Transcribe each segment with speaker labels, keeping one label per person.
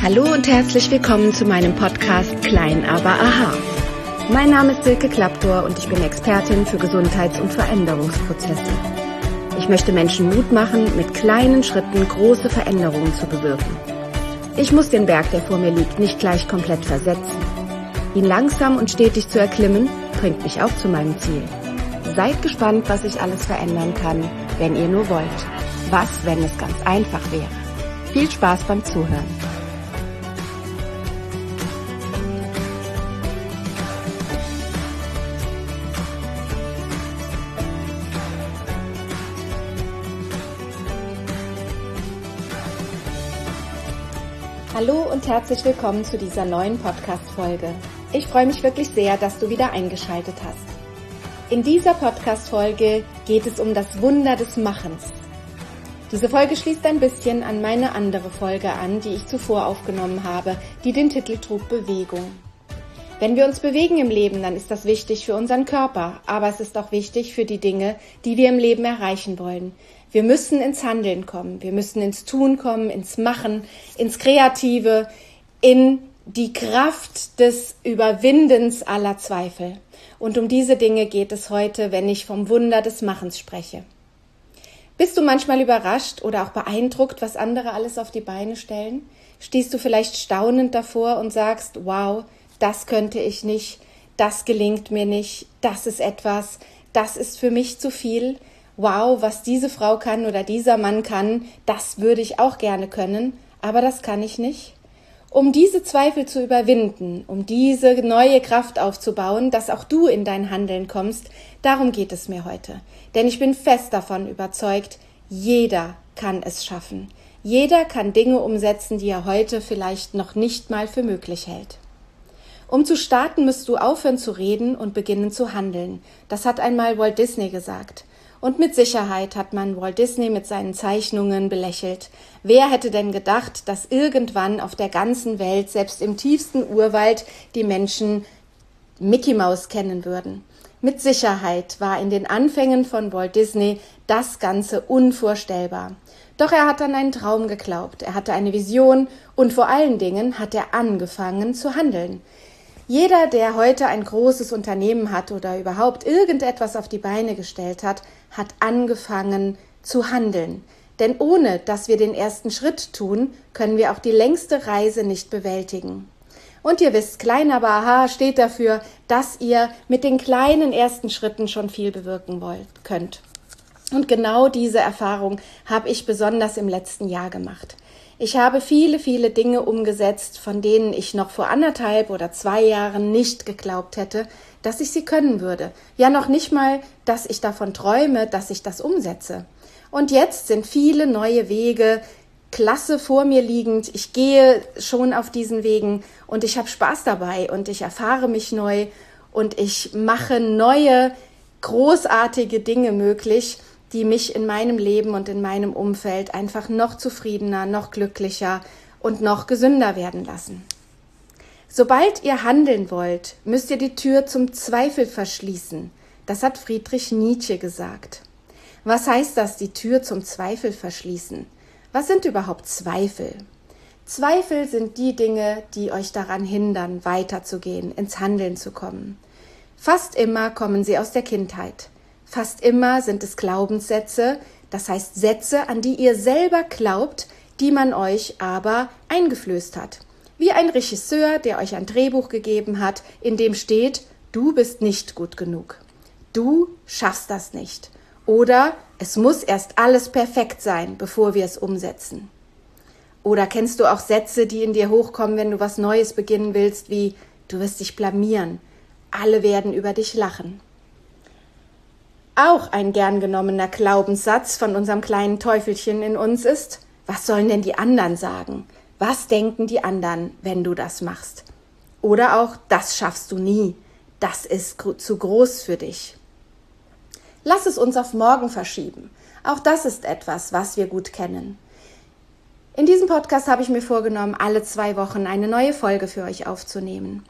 Speaker 1: Hallo und herzlich willkommen zu meinem Podcast Klein, aber aha. Mein Name ist Silke Klaptor und ich bin Expertin für Gesundheits- und Veränderungsprozesse. Ich möchte Menschen Mut machen, mit kleinen Schritten große Veränderungen zu bewirken. Ich muss den Berg, der vor mir liegt, nicht gleich komplett versetzen. Ihn langsam und stetig zu erklimmen, bringt mich auch zu meinem Ziel. Seid gespannt, was ich alles verändern kann, wenn ihr nur wollt. Was, wenn es ganz einfach wäre? Viel Spaß beim Zuhören. Hallo und herzlich willkommen zu dieser neuen Podcast-Folge. Ich freue mich wirklich sehr, dass du wieder eingeschaltet hast. In dieser Podcast-Folge geht es um das Wunder des Machens. Diese Folge schließt ein bisschen an meine andere Folge an, die ich zuvor aufgenommen habe, die den Titel trug Bewegung. Wenn wir uns bewegen im Leben, dann ist das wichtig für unseren Körper, aber es ist auch wichtig für die Dinge, die wir im Leben erreichen wollen. Wir müssen ins Handeln kommen, wir müssen ins Tun kommen, ins Machen, ins Kreative, in die Kraft des Überwindens aller Zweifel. Und um diese Dinge geht es heute, wenn ich vom Wunder des Machens spreche. Bist du manchmal überrascht oder auch beeindruckt, was andere alles auf die Beine stellen? Stehst du vielleicht staunend davor und sagst, wow, das könnte ich nicht, das gelingt mir nicht, das ist etwas, das ist für mich zu viel. Wow, was diese Frau kann oder dieser Mann kann, das würde ich auch gerne können, aber das kann ich nicht. Um diese Zweifel zu überwinden, um diese neue Kraft aufzubauen, dass auch du in dein Handeln kommst, darum geht es mir heute. Denn ich bin fest davon überzeugt, jeder kann es schaffen. Jeder kann Dinge umsetzen, die er heute vielleicht noch nicht mal für möglich hält. Um zu starten, musst du aufhören zu reden und beginnen zu handeln. Das hat einmal Walt Disney gesagt. Und mit Sicherheit hat man Walt Disney mit seinen Zeichnungen belächelt. Wer hätte denn gedacht, dass irgendwann auf der ganzen Welt, selbst im tiefsten Urwald, die Menschen Mickey Mouse kennen würden? Mit Sicherheit war in den Anfängen von Walt Disney das Ganze unvorstellbar. Doch er hat an einen Traum geglaubt, er hatte eine Vision und vor allen Dingen hat er angefangen zu handeln. Jeder, der heute ein großes Unternehmen hat oder überhaupt irgendetwas auf die Beine gestellt hat, hat angefangen zu handeln. Denn ohne, dass wir den ersten Schritt tun, können wir auch die längste Reise nicht bewältigen. Und ihr wisst, Klein, aber aha steht dafür, dass ihr mit den kleinen ersten Schritten schon viel bewirken könnt. Und genau diese Erfahrung habe ich besonders im letzten Jahr gemacht. Ich habe viele, viele Dinge umgesetzt, von denen ich noch vor 1,5 oder 2 Jahren nicht geglaubt hätte, dass ich sie können würde. Ja, noch nicht mal, dass ich davon träume, dass ich das umsetze. Und jetzt sind viele neue Wege klasse vor mir liegend. Ich gehe schon auf diesen Wegen und ich habe Spaß dabei und ich erfahre mich neu und ich mache neue, großartige Dinge möglich, die mich in meinem Leben und in meinem Umfeld einfach noch zufriedener, noch glücklicher und noch gesünder werden lassen. Sobald ihr handeln wollt, müsst ihr die Tür zum Zweifel verschließen. Das hat Friedrich Nietzsche gesagt. Was heißt das, die Tür zum Zweifel verschließen? Was sind überhaupt Zweifel? Zweifel sind die Dinge, die euch daran hindern, weiterzugehen, ins Handeln zu kommen. Fast immer kommen sie aus der Kindheit. Fast immer sind es Glaubenssätze, das heißt Sätze, an die ihr selber glaubt, die man euch aber eingeflößt hat. Wie ein Regisseur, der euch ein Drehbuch gegeben hat, in dem steht, du bist nicht gut genug. Du schaffst das nicht. Oder es muss erst alles perfekt sein, bevor wir es umsetzen. Oder kennst du auch Sätze, die in dir hochkommen, wenn du was Neues beginnen willst, wie du wirst dich blamieren, alle werden über dich lachen. Auch ein gern genommener Glaubenssatz von unserem kleinen Teufelchen in uns ist, was sollen denn die anderen sagen? Was denken die anderen, wenn du das machst? Oder auch, das schaffst du nie, das ist zu groß für dich. Lass es uns auf morgen verschieben. Auch das ist etwas, was wir gut kennen. In diesem Podcast habe ich mir vorgenommen, alle 2 Wochen eine neue Folge für euch aufzunehmen.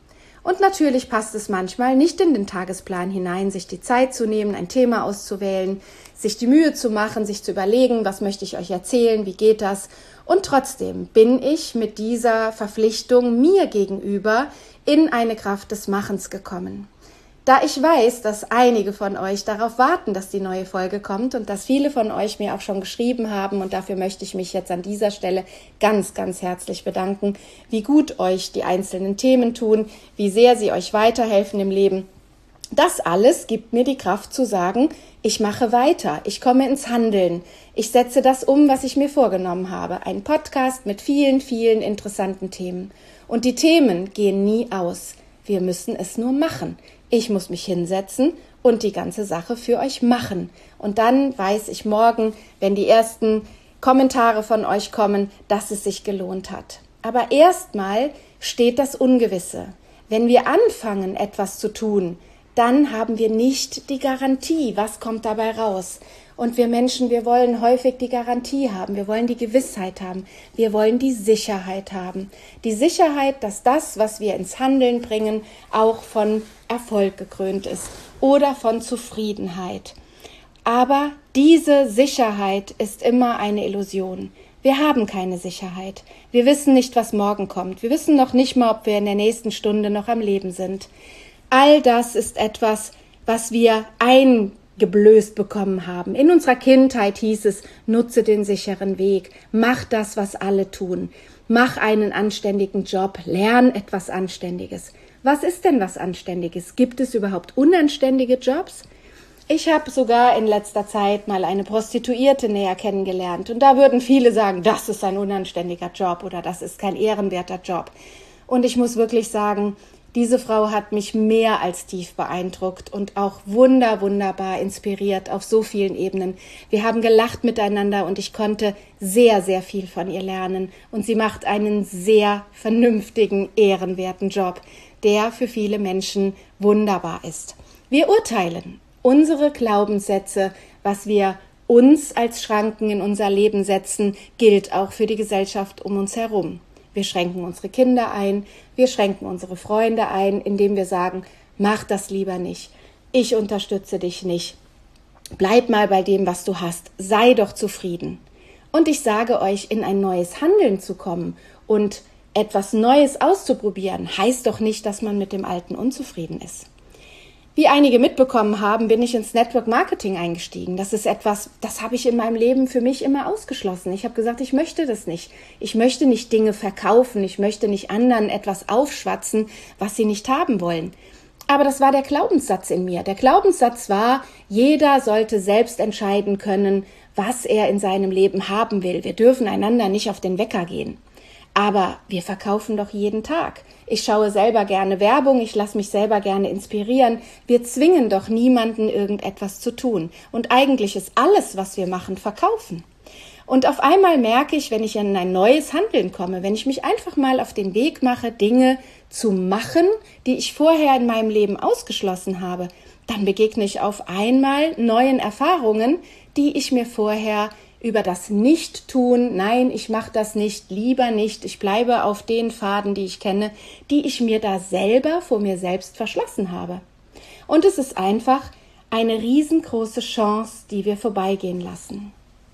Speaker 1: Und natürlich passt es manchmal nicht in den Tagesplan hinein, sich die Zeit zu nehmen, ein Thema auszuwählen, sich die Mühe zu machen, sich zu überlegen, was möchte ich euch erzählen, wie geht das? Und trotzdem bin ich mit dieser Verpflichtung mir gegenüber in eine Kraft des Machens gekommen. Da ich weiß, dass einige von euch darauf warten, dass die neue Folge kommt und dass viele von euch mir auch schon geschrieben haben, und dafür möchte ich mich jetzt an dieser Stelle ganz, ganz herzlich bedanken, wie gut euch die einzelnen Themen tun, wie sehr sie euch weiterhelfen im Leben. Das alles gibt mir die Kraft zu sagen, ich mache weiter, ich komme ins Handeln, ich setze das um, was ich mir vorgenommen habe. Ein Podcast mit vielen, vielen interessanten Themen. Und die Themen gehen nie aus. Wir müssen es nur machen. Ich muss mich hinsetzen und die ganze Sache für euch machen. Und dann weiß ich morgen, wenn die ersten Kommentare von euch kommen, dass es sich gelohnt hat. Aber erstmal steht das Ungewisse. Wenn wir anfangen, etwas zu tun, dann haben wir nicht die Garantie, was kommt dabei raus. Und wir Menschen, wir wollen häufig die Garantie haben, wir wollen die Gewissheit haben, wir wollen die Sicherheit haben. Die Sicherheit, dass das, was wir ins Handeln bringen, auch von Erfolg gekrönt ist oder von Zufriedenheit. Aber diese Sicherheit ist immer eine Illusion. Wir haben keine Sicherheit. Wir wissen nicht, was morgen kommt. Wir wissen noch nicht mal, ob wir in der nächsten Stunde noch am Leben sind. All das ist etwas, was wir eingeblößt bekommen haben. In unserer Kindheit hieß es, nutze den sicheren Weg, mach das, was alle tun, mach einen anständigen Job, lern etwas Anständiges. Was ist denn was Anständiges? Gibt es überhaupt unanständige Jobs? Ich habe sogar in letzter Zeit mal eine Prostituierte näher kennengelernt und da würden viele sagen, das ist ein unanständiger Job oder das ist kein ehrenwerter Job. Und ich muss wirklich sagen, diese Frau hat mich mehr als tief beeindruckt und auch wunderbar inspiriert auf so vielen Ebenen. Wir haben gelacht miteinander und ich konnte sehr, sehr viel von ihr lernen. Und sie macht einen sehr vernünftigen, ehrenwerten Job, der für viele Menschen wunderbar ist. Wir urteilen unsere Glaubenssätze, was wir uns als Schranken in unser Leben setzen, gilt auch für die Gesellschaft um uns herum. Wir schränken unsere Kinder ein, wir schränken unsere Freunde ein, indem wir sagen, mach das lieber nicht, ich unterstütze dich nicht, bleib mal bei dem, was du hast, sei doch zufrieden. Und ich sage euch, in ein neues Handeln zu kommen und etwas Neues auszuprobieren, heißt doch nicht, dass man mit dem Alten unzufrieden ist. Wie einige mitbekommen haben, bin ich ins Network Marketing eingestiegen. Das ist etwas, das habe ich in meinem Leben für mich immer ausgeschlossen. Ich habe gesagt, ich möchte das nicht. Ich möchte nicht Dinge verkaufen. Ich möchte nicht anderen etwas aufschwatzen, was sie nicht haben wollen. Aber das war der Glaubenssatz in mir. Der Glaubenssatz war, jeder sollte selbst entscheiden können, was er in seinem Leben haben will. Wir dürfen einander nicht auf den Wecker gehen. Aber wir verkaufen doch jeden Tag. Ich schaue selber gerne Werbung, ich lasse mich selber gerne inspirieren. Wir zwingen doch niemanden, irgendetwas zu tun. Und eigentlich ist alles, was wir machen, verkaufen. Und auf einmal merke ich, wenn ich in ein neues Handeln komme, wenn ich mich einfach mal auf den Weg mache, Dinge zu machen, die ich vorher in meinem Leben ausgeschlossen habe, dann begegne ich auf einmal neuen Erfahrungen, die ich mir vorher über das Nicht-Tun, nein, ich mache das nicht, lieber nicht, ich bleibe auf den Pfaden, die ich kenne, die ich mir da selber vor mir selbst verschlossen habe. Und es ist einfach eine riesengroße Chance, die wir vorbeigehen lassen.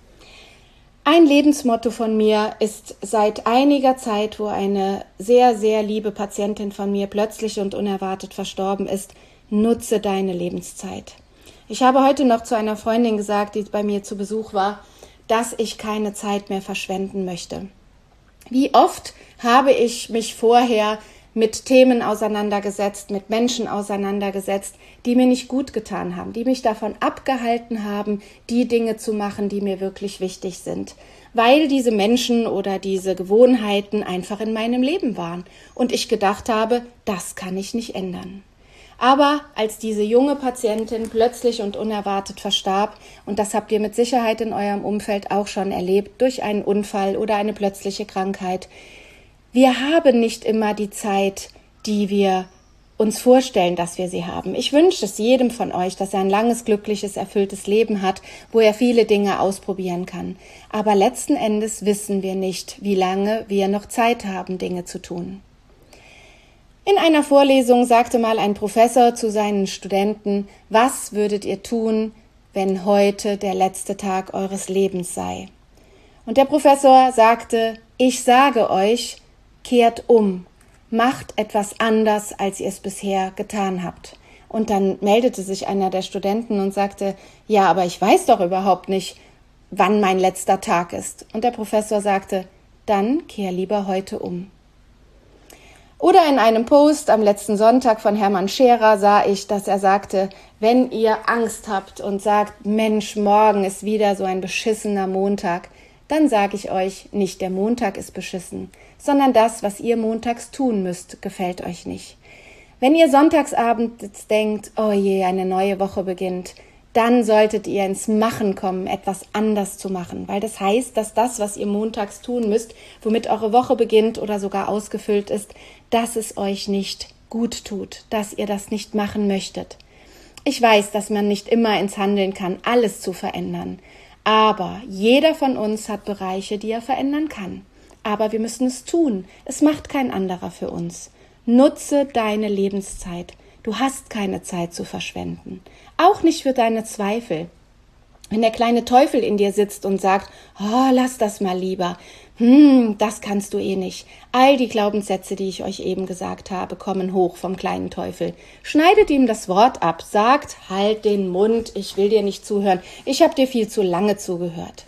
Speaker 1: Ein Lebensmotto von mir ist seit einiger Zeit, wo eine sehr, sehr liebe Patientin von mir plötzlich und unerwartet verstorben ist, nutze deine Lebenszeit. Ich habe heute noch zu einer Freundin gesagt, die bei mir zu Besuch war, dass ich keine Zeit mehr verschwenden möchte. Wie oft habe ich mich vorher mit Themen auseinandergesetzt, mit Menschen auseinandergesetzt, die mir nicht gut getan haben, die mich davon abgehalten haben, die Dinge zu machen, die mir wirklich wichtig sind, weil diese Menschen oder diese Gewohnheiten einfach in meinem Leben waren und ich gedacht habe, das kann ich nicht ändern. Aber als diese junge Patientin plötzlich und unerwartet verstarb, und das habt ihr mit Sicherheit in eurem Umfeld auch schon erlebt, durch einen Unfall oder eine plötzliche Krankheit, wir haben nicht immer die Zeit, die wir uns vorstellen, dass wir sie haben. Ich wünsche es jedem von euch, dass er ein langes, glückliches, erfülltes Leben hat, wo er viele Dinge ausprobieren kann. Aber letzten Endes wissen wir nicht, wie lange wir noch Zeit haben, Dinge zu tun. In einer Vorlesung sagte mal ein Professor zu seinen Studenten: Was würdet ihr tun, wenn heute der letzte Tag eures Lebens sei? Und der Professor sagte: Ich sage euch, kehrt um, macht etwas anders, als ihr es bisher getan habt. Und dann meldete sich einer der Studenten und sagte: Ja, aber ich weiß doch überhaupt nicht, wann mein letzter Tag ist. Und der Professor sagte: Dann kehr lieber heute um. Oder in einem Post am letzten Sonntag von Hermann Scherer sah ich, dass er sagte: Wenn ihr Angst habt und sagt, Mensch, morgen ist wieder so ein beschissener Montag, dann sage ich euch, nicht der Montag ist beschissen, sondern das, was ihr montags tun müsst, gefällt euch nicht. Wenn ihr sonntagsabends denkt, oh je, eine neue Woche beginnt, dann solltet ihr ins Machen kommen, etwas anders zu machen, weil das heißt, dass das, was ihr montags tun müsst, womit eure Woche beginnt oder sogar ausgefüllt ist, dass es euch nicht gut tut, dass ihr das nicht machen möchtet. Ich weiß, dass man nicht immer ins Handeln kann, alles zu verändern, aber jeder von uns hat Bereiche, die er verändern kann. Aber wir müssen es tun, es macht kein anderer für uns. Nutze deine Lebenszeit. Du hast keine Zeit zu verschwenden. Auch nicht für deine Zweifel. Wenn der kleine Teufel in dir sitzt und sagt, oh, lass das mal lieber, das kannst du eh nicht. All die Glaubenssätze, die ich euch eben gesagt habe, kommen hoch vom kleinen Teufel. Schneidet ihm das Wort ab, sagt, halt den Mund, ich will dir nicht zuhören, ich habe dir viel zu lange zugehört.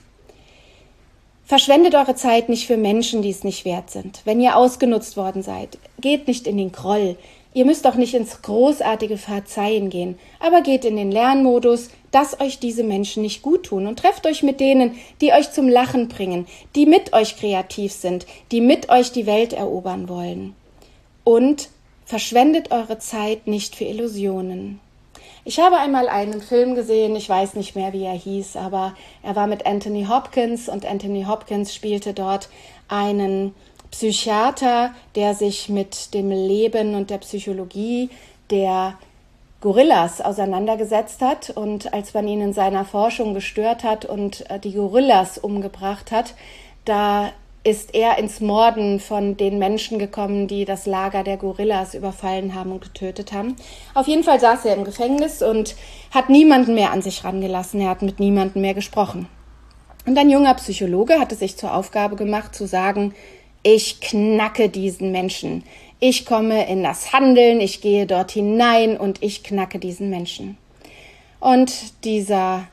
Speaker 1: Verschwendet eure Zeit nicht für Menschen, die es nicht wert sind. Wenn ihr ausgenutzt worden seid, geht nicht in den Groll. Ihr müsst auch nicht ins großartige Verzeihen gehen, aber geht in den Lernmodus, dass euch diese Menschen nicht gut tun und trefft euch mit denen, die euch zum Lachen bringen, die mit euch kreativ sind, die mit euch die Welt erobern wollen. Und verschwendet eure Zeit nicht für Illusionen. Ich habe einmal einen Film gesehen, ich weiß nicht mehr, wie er hieß, aber er war mit Anthony Hopkins und Anthony Hopkins spielte dort einen Psychiater, der sich mit dem Leben und der Psychologie der Gorillas auseinandergesetzt hat, und als man ihn in seiner Forschung gestört hat und die Gorillas umgebracht hat, da ist er ins Morden von den Menschen gekommen, die das Lager der Gorillas überfallen haben und getötet haben. Auf jeden Fall saß er im Gefängnis und hat niemanden mehr an sich rangelassen, er hat mit niemandem mehr gesprochen. Und ein junger Psychologe hatte sich zur Aufgabe gemacht, zu sagen, ich knacke diesen Menschen. Ich komme in das Handeln, ich gehe dort hinein und ich knacke diesen Menschen. Und dieser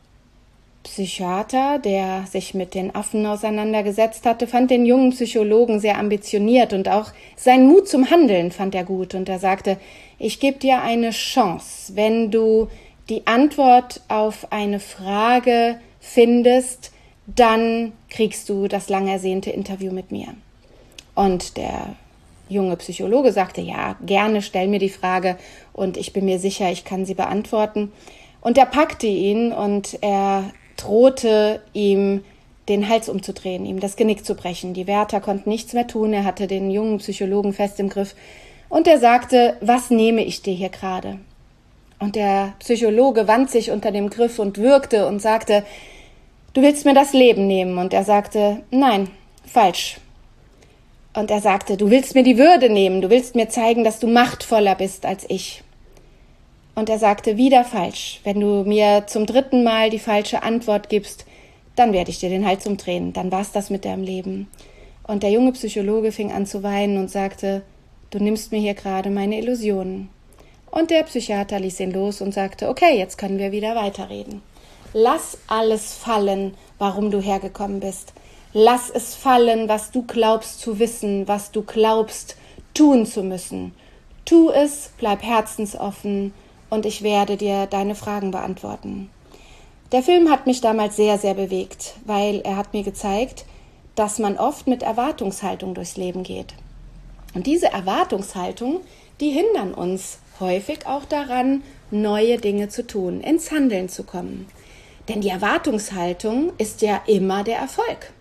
Speaker 1: Psychiater, der sich mit den Affen auseinandergesetzt hatte, fand den jungen Psychologen sehr ambitioniert und auch seinen Mut zum Handeln fand er gut. Und er sagte, ich gebe dir eine Chance, wenn du die Antwort auf eine Frage findest, dann kriegst du das lang ersehnte Interview mit mir. Und der junge Psychologe sagte, ja, gerne, stell mir die Frage und ich bin mir sicher, ich kann sie beantworten. Und er packte ihn und er drohte ihm, den Hals umzudrehen, ihm das Genick zu brechen. Die Wärter konnten nichts mehr tun, er hatte den jungen Psychologen fest im Griff. Und er sagte, was nehme ich dir hier gerade? Und der Psychologe wand sich unter dem Griff und würgte und sagte, du willst mir das Leben nehmen? Und er sagte, nein, falsch. Und er sagte, du willst mir die Würde nehmen, du willst mir zeigen, dass du machtvoller bist als ich. Und er sagte, wieder falsch. Wenn du mir zum 3. Mal die falsche Antwort gibst, dann werde ich dir den Hals umdrehen. Dann war's das mit deinem Leben. Und der junge Psychologe fing an zu weinen und sagte, du nimmst mir hier gerade meine Illusionen. Und der Psychiater ließ ihn los und sagte, okay, jetzt können wir wieder weiterreden. Lass alles fallen, warum du hergekommen bist. Lass es fallen, was du glaubst zu wissen, was du glaubst tun zu müssen. Tu es, bleib herzensoffen und ich werde dir deine Fragen beantworten. Der Film hat mich damals sehr, sehr bewegt, weil er hat mir gezeigt, dass man oft mit Erwartungshaltung durchs Leben geht. Und diese Erwartungshaltung, die hindern uns häufig auch daran, neue Dinge zu tun, ins Handeln zu kommen. Denn die Erwartungshaltung ist ja immer der Erfolg.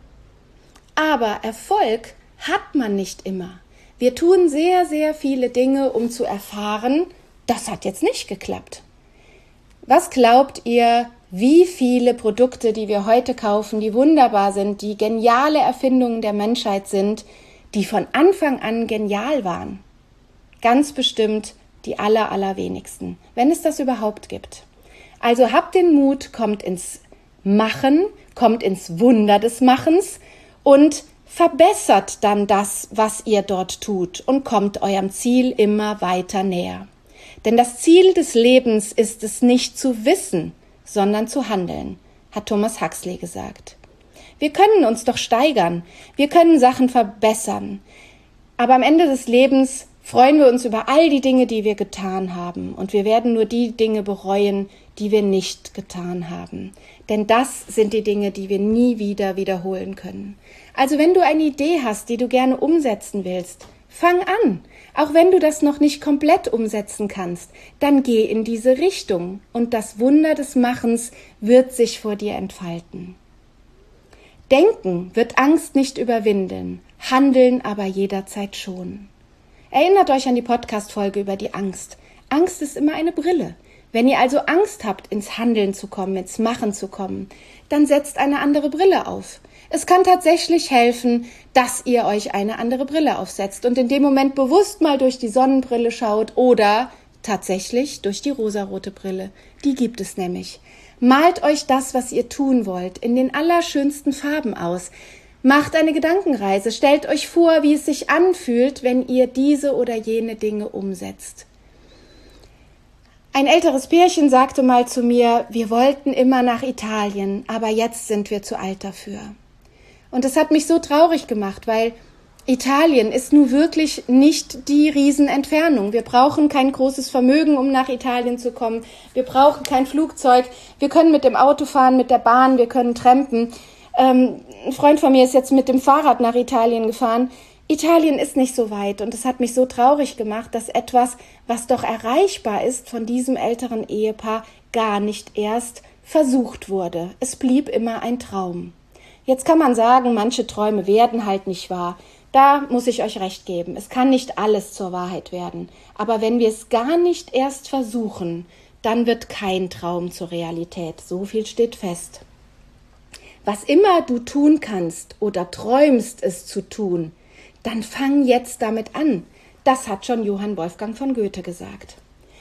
Speaker 1: Aber Erfolg hat man nicht immer. Wir tun sehr, sehr viele Dinge, um zu erfahren, das hat jetzt nicht geklappt. Was glaubt ihr, wie viele Produkte, die wir heute kaufen, die wunderbar sind, die geniale Erfindungen der Menschheit sind, die von Anfang an genial waren? Ganz bestimmt die allerwenigsten, wenn es das überhaupt gibt. Also habt den Mut, kommt ins Machen, kommt ins Wunder des Machens und verbessert dann das, was ihr dort tut und kommt eurem Ziel immer weiter näher. Denn das Ziel des Lebens ist es nicht zu wissen, sondern zu handeln, hat Thomas Huxley gesagt. Wir können uns doch steigern, wir können Sachen verbessern, aber am Ende des Lebens freuen wir uns über all die Dinge, die wir getan haben und wir werden nur die Dinge bereuen, die wir nicht getan haben. Denn das sind die Dinge, die wir nie wieder wiederholen können. Also wenn du eine Idee hast, die du gerne umsetzen willst, fang an. Auch wenn du das noch nicht komplett umsetzen kannst, dann geh in diese Richtung und das Wunder des Machens wird sich vor dir entfalten. Denken wird Angst nicht überwinden, handeln aber jederzeit schon. Erinnert euch an die Podcast-Folge über die Angst. Angst ist immer eine Brille. Wenn ihr also Angst habt, ins Handeln zu kommen, ins Machen zu kommen, dann setzt eine andere Brille auf. Es kann tatsächlich helfen, dass ihr euch eine andere Brille aufsetzt und in dem Moment bewusst mal durch die Sonnenbrille schaut oder tatsächlich durch die rosarote Brille. Die gibt es nämlich. Malt euch das, was ihr tun wollt, in den allerschönsten Farben aus. Macht eine Gedankenreise, stellt euch vor, wie es sich anfühlt, wenn ihr diese oder jene Dinge umsetzt. Ein älteres Pärchen sagte mal zu mir, wir wollten immer nach Italien, aber jetzt sind wir zu alt dafür. Und das hat mich so traurig gemacht, weil Italien ist nun wirklich nicht die Riesenentfernung. Wir brauchen kein großes Vermögen, um nach Italien zu kommen. Wir brauchen kein Flugzeug. Wir können mit dem Auto fahren, mit der Bahn, wir können trampen. Ein Freund von mir ist jetzt mit dem Fahrrad nach Italien gefahren. Italien ist nicht so weit und es hat mich so traurig gemacht, dass etwas, was doch erreichbar ist von diesem älteren Ehepaar, gar nicht erst versucht wurde. Es blieb immer ein Traum. Jetzt kann man sagen, manche Träume werden halt nicht wahr. Da muss ich euch recht geben. Es kann nicht alles zur Wahrheit werden. Aber wenn wir es gar nicht erst versuchen, dann wird kein Traum zur Realität. So viel steht fest. Was immer du tun kannst oder träumst es zu tun, dann fang jetzt damit an. Das hat schon Johann Wolfgang von Goethe gesagt.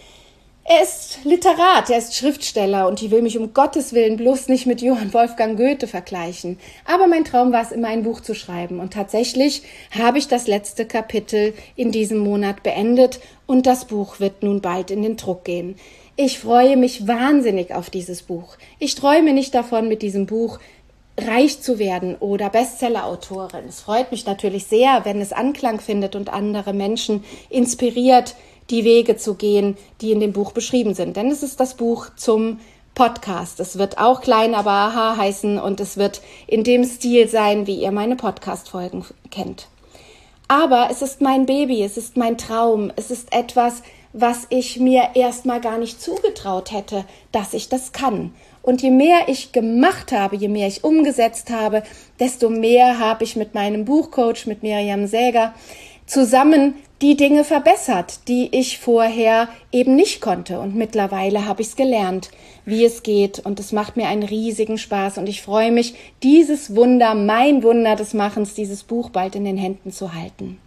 Speaker 1: Er ist Literat, er ist Schriftsteller und ich will mich um Gottes Willen bloß nicht mit Johann Wolfgang Goethe vergleichen. Aber mein Traum war es immer, ein Buch zu schreiben und tatsächlich habe ich das letzte Kapitel in diesem Monat beendet und das Buch wird nun bald in den Druck gehen. Ich freue mich wahnsinnig auf dieses Buch. Ich träume nicht davon, mit diesem Buch reich zu werden oder Bestseller-Autorin. Es freut mich natürlich sehr, wenn es Anklang findet und andere Menschen inspiriert, die Wege zu gehen, die in dem Buch beschrieben sind. Denn es ist das Buch zum Podcast. Es wird auch Klein, aber aha heißen und es wird in dem Stil sein, wie ihr meine Podcast-Folgen kennt. Aber es ist mein Baby, es ist mein Traum, es ist etwas, was ich mir erstmal gar nicht zugetraut hätte, dass ich das kann. Und je mehr ich gemacht habe, je mehr ich umgesetzt habe, desto mehr habe ich mit meinem Buchcoach, mit Miriam Säger, zusammen die Dinge verbessert, die ich vorher eben nicht konnte. Und mittlerweile habe ich es gelernt, wie es geht. Und es macht mir einen riesigen Spaß. Und ich freue mich, dieses Wunder, mein Wunder des Machens, dieses Buch bald in den Händen zu halten.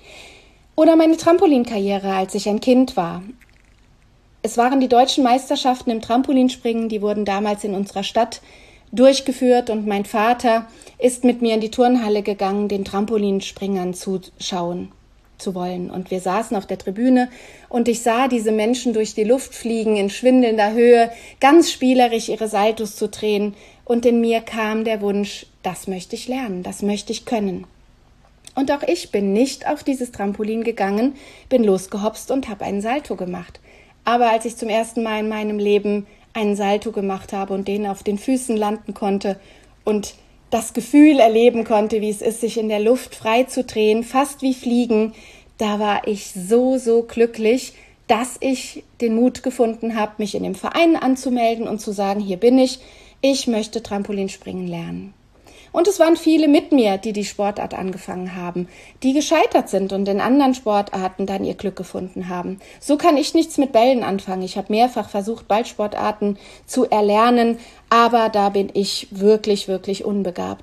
Speaker 1: Oder meine Trampolinkarriere, als ich ein Kind war. Es waren die deutschen Meisterschaften im Trampolinspringen, die wurden damals in unserer Stadt durchgeführt und mein Vater ist mit mir in die Turnhalle gegangen, den Trampolinspringern zuschauen zu wollen. Und wir saßen auf der Tribüne und ich sah diese Menschen durch die Luft fliegen, in schwindelnder Höhe, ganz spielerisch ihre Saltos zu drehen. Und in mir kam der Wunsch, das möchte ich lernen, das möchte ich können. Und auch ich bin nicht auf dieses Trampolin gegangen, bin losgehopst und habe einen Salto gemacht. Aber als ich zum ersten Mal in meinem Leben einen Salto gemacht habe und den auf den Füßen landen konnte und das Gefühl erleben konnte, wie es ist, sich in der Luft frei zu drehen, fast wie Fliegen, da war ich so glücklich, dass ich den Mut gefunden habe, mich in dem Verein anzumelden und zu sagen, hier bin ich möchte Trampolinspringen lernen. Und es waren viele mit mir, die Sportart angefangen haben, die gescheitert sind und in anderen Sportarten dann ihr Glück gefunden haben. So kann ich nichts mit Bällen anfangen. Ich habe mehrfach versucht, Ballsportarten zu erlernen, aber da bin ich wirklich unbegabt.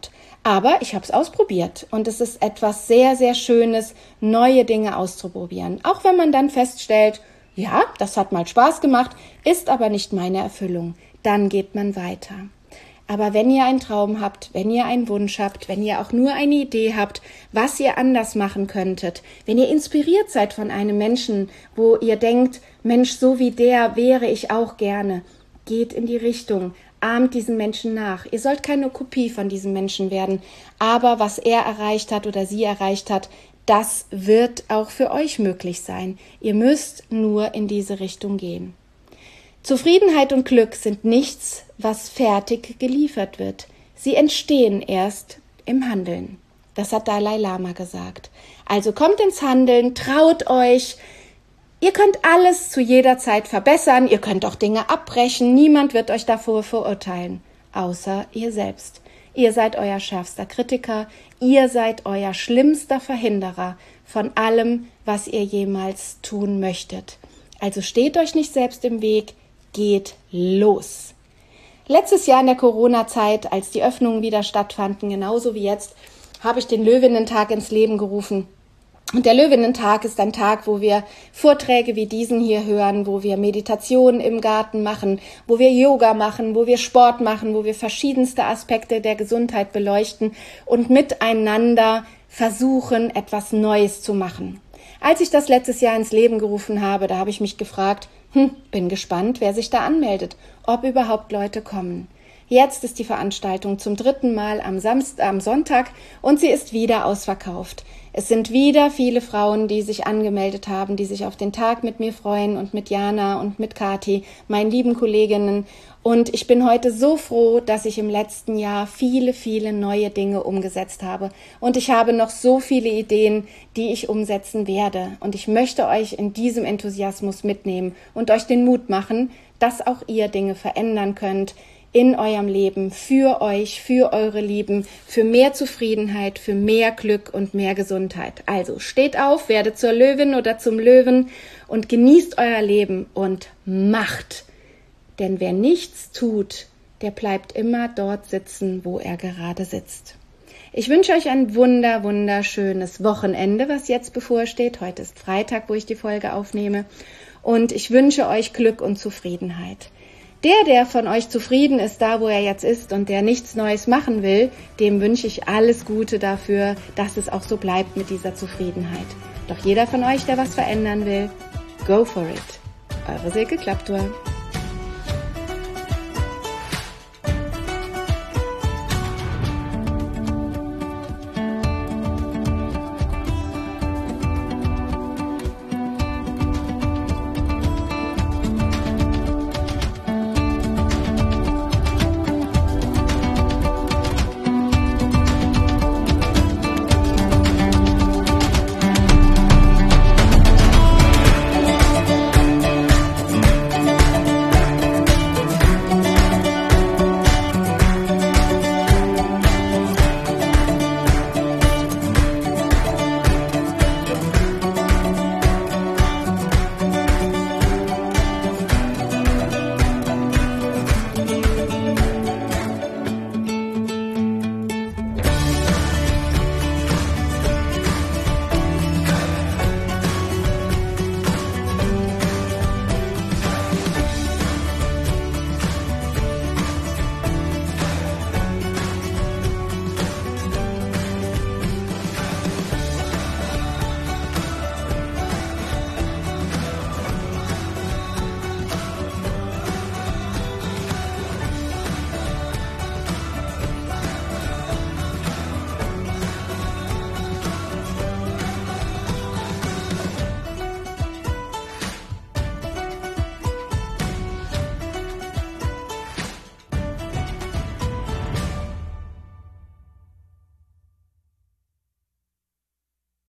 Speaker 1: Aber ich habe es ausprobiert und es ist etwas sehr, sehr Schönes, neue Dinge auszuprobieren. Auch wenn man dann feststellt, ja, das hat mal Spaß gemacht, ist aber nicht meine Erfüllung. Dann geht man weiter. Aber wenn ihr einen Traum habt, wenn ihr einen Wunsch habt, wenn ihr auch nur eine Idee habt, was ihr anders machen könntet, wenn ihr inspiriert seid von einem Menschen, wo ihr denkt, Mensch, so wie der wäre ich auch gerne, geht in die Richtung, ahmt diesen Menschen nach. Ihr sollt keine Kopie von diesem Menschen werden, aber was er erreicht hat oder sie erreicht hat, das wird auch für euch möglich sein. Ihr müsst nur in diese Richtung gehen. Zufriedenheit und Glück sind nichts, was fertig geliefert wird. Sie entstehen erst im Handeln. Das hat Dalai Lama gesagt. Also kommt ins Handeln, traut euch. Ihr könnt alles zu jeder Zeit verbessern, ihr könnt auch Dinge abbrechen, niemand wird euch davor verurteilen, außer ihr selbst. Ihr seid euer schärfster Kritiker, ihr seid euer schlimmster Verhinderer von allem, was ihr jemals tun möchtet. Also steht euch nicht selbst im Weg, geht los. Letztes Jahr in der Corona-Zeit, als die Öffnungen wieder stattfanden, genauso wie jetzt, habe ich den Löwinnen-Tag ins Leben gerufen. Und der Löwinnen-Tag ist ein Tag, wo wir Vorträge wie diesen hier hören, wo wir Meditation im Garten machen, wo wir Yoga machen, wo wir Sport machen, wo wir verschiedenste Aspekte der Gesundheit beleuchten und miteinander versuchen, etwas Neues zu machen. Als ich das letztes Jahr ins Leben gerufen habe, da habe ich mich gefragt, bin gespannt, wer sich da anmeldet, ob überhaupt Leute kommen. Jetzt ist die Veranstaltung zum 3. Mal am Sonntag und sie ist wieder ausverkauft. Es sind wieder viele Frauen, die sich angemeldet haben, die sich auf den Tag mit mir freuen und mit Jana und mit Kati, meinen lieben Kolleginnen. Und ich bin heute so froh, dass ich im letzten Jahr viele, viele neue Dinge umgesetzt habe. Und ich habe noch so viele Ideen, die ich umsetzen werde. Und ich möchte euch in diesem Enthusiasmus mitnehmen und euch den Mut machen, dass auch ihr Dinge verändern könnt, in eurem Leben, für euch, für eure Lieben, für mehr Zufriedenheit, für mehr Glück und mehr Gesundheit. Also steht auf, werdet zur Löwin oder zum Löwen und genießt euer Leben und macht. Denn wer nichts tut, der bleibt immer dort sitzen, wo er gerade sitzt. Ich wünsche euch ein wunderschönes Wochenende, was jetzt bevorsteht. Heute ist Freitag, wo ich die Folge aufnehme. Und ich wünsche euch Glück und Zufriedenheit. Der von euch zufrieden ist, da wo er jetzt ist und der nichts Neues machen will, dem wünsche ich alles Gute dafür, dass es auch so bleibt mit dieser Zufriedenheit. Doch jeder von euch, der was verändern will, go for it. Eure Silke Klapptur.